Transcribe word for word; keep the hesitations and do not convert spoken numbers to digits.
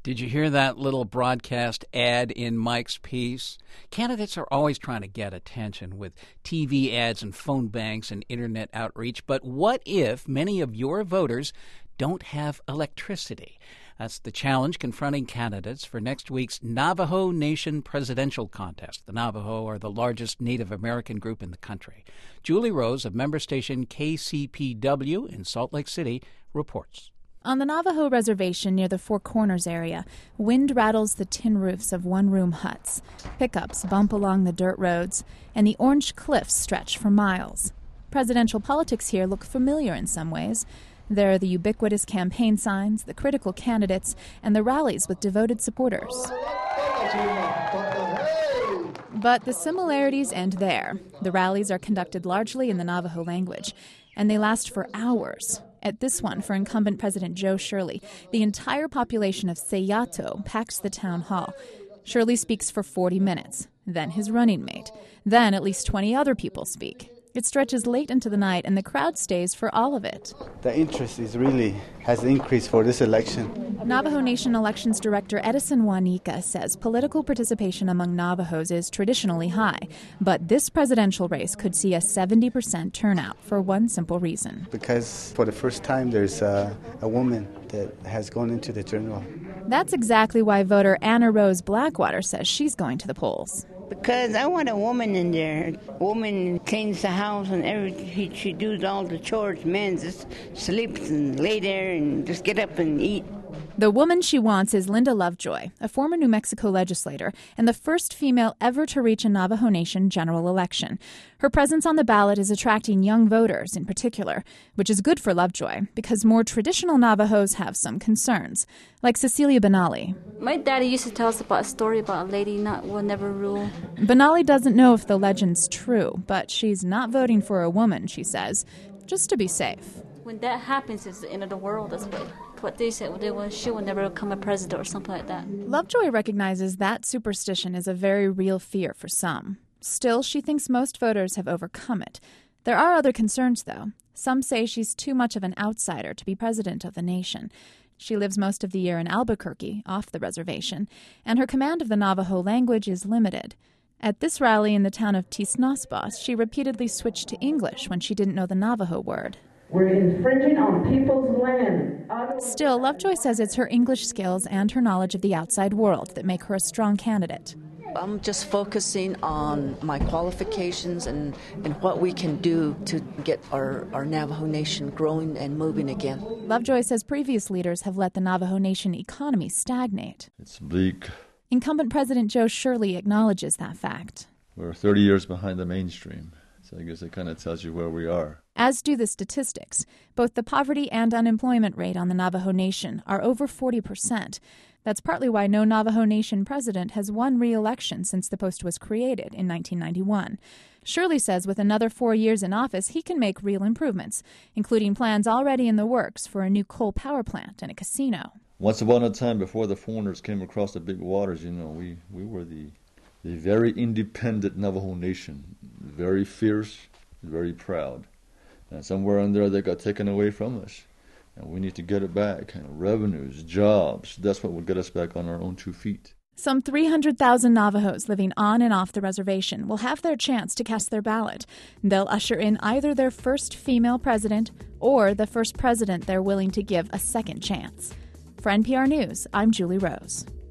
Did you hear that little broadcast ad in Mike's piece? Candidates are always trying to get attention with T V ads and phone banks and internet outreach. But what if many of your voters don't have electricity? That's the challenge confronting candidates for next week's Navajo Nation presidential contest. The Navajo are the largest Native American group in the country. Julie Rose of member station K C P W in Salt Lake City reports. On the Navajo reservation near the Four Corners area, wind rattles the tin roofs of one-room huts. Pickups bump along the dirt roads, and the orange cliffs stretch for miles. Presidential politics here look familiar in some ways. There are the ubiquitous campaign signs, the critical candidates, and the rallies with devoted supporters. But the similarities end there. The rallies are conducted largely in the Navajo language, and they last for hours. At this one, for incumbent President Joe Shirley, the entire population of Seyato packs the town hall. Shirley speaks for forty minutes, then his running mate. Then at least twenty other people speak. It stretches late into the night, and the crowd stays for all of it. The interest is really has increased for this election. Navajo Nation Elections Director Edison Wanika says political participation among Navajos is traditionally high, but this presidential race could see a seventy percent turnout for one simple reason. Because for the first time, there's a, a woman that has gone into the general. That's exactly why voter Anna Rose Blackwater says she's going to the polls. Because I want a woman in there. A woman cleans the house and everything. She does all the chores. Man just sleeps and lay there and just get up and eat. The woman she wants is Linda Lovejoy, a former New Mexico legislator and the first female ever to reach a Navajo Nation general election. Her presence on the ballot is attracting young voters in particular, which is good for Lovejoy because more traditional Navajos have some concerns, like Cecilia Benally. My daddy used to tell us about a story about a lady not will never rule. Benally doesn't know if the legend's true, but she's not voting for a woman, she says, just to be safe. When that happens, it's the end of the world. That's what, what they said. They will, she will never become a president or something like that. Lovejoy recognizes that superstition is a very real fear for some. Still, she thinks most voters have overcome it. There are other concerns, though. Some say she's too much of an outsider to be president of the nation. She lives most of the year in Albuquerque, off the reservation, and her command of the Navajo language is limited. At this rally in the town of Tisnospas, she repeatedly switched to English when she didn't know the Navajo word. We're infringing on people's land. Still, Lovejoy says it's her English skills and her knowledge of the outside world that make her a strong candidate. I'm just focusing on my qualifications and, and what we can do to get our, our Navajo Nation growing and moving again. Lovejoy says previous leaders have let the Navajo Nation economy stagnate. It's bleak. Incumbent President Joe Shirley acknowledges that fact. We're thirty years behind the mainstream, so I guess it kind of tells you where we are. As do the statistics. Both the poverty and unemployment rate on the Navajo Nation are over forty percent. That's partly why no Navajo Nation president has won re-election since the post was created in nineteen ninety-one. Shirley says with another four years in office, he can make real improvements, including plans already in the works for a new coal power plant and a casino. Once upon a time, before the foreigners came across the big waters, you know, we, we were the, the very independent Navajo Nation, very fierce, very proud. And somewhere in there, they got taken away from us. And we need to get it back. And revenues, jobs, that's what will get us back on our own two feet. Some three hundred thousand Navajos living on and off the reservation will have their chance to cast their ballot. They'll usher in either their first female president or the first president they're willing to give a second chance. For N P R News, I'm Julie Rose.